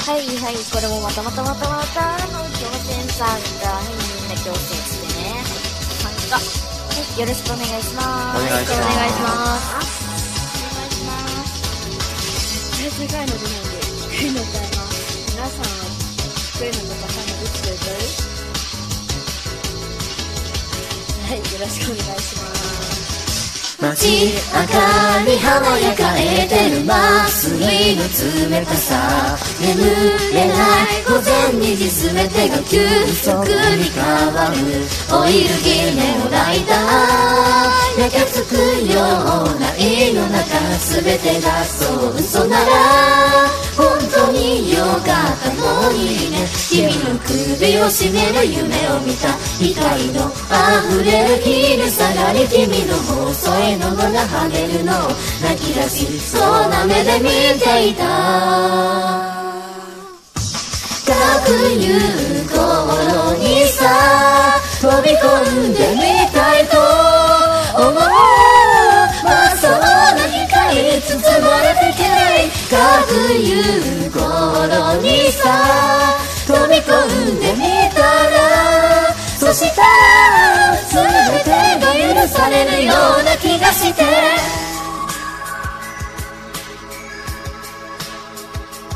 はいはい、これもまた仰天さんが、みんな強制してね、参加、はい、よろしくお願いします。 お願いします。 お願いします。絶対世界の出ないんで低いの歌います。皆さんは低いのとかさんのどっちで歌う？はい、よろしくお願いします。 街明かり華やかえてる麻酔の冷たさ、眠れない午前2時全てが急速に変わる。オイルギネをライター焼けつくような胃の中、全てがそう嘘なら本当によかったのにね。君の首を絞める夢を見た、光の溢れる昼下がり、君の細いのが跳ねるのを泣き出しそうな目で見ていた。かくいう頃にさ、飛び込んでみたいと思う。まあそうな光に包まれてけない。かくいう頃にさ、飛び込んでみたら、そしたら全てが許されるような気がして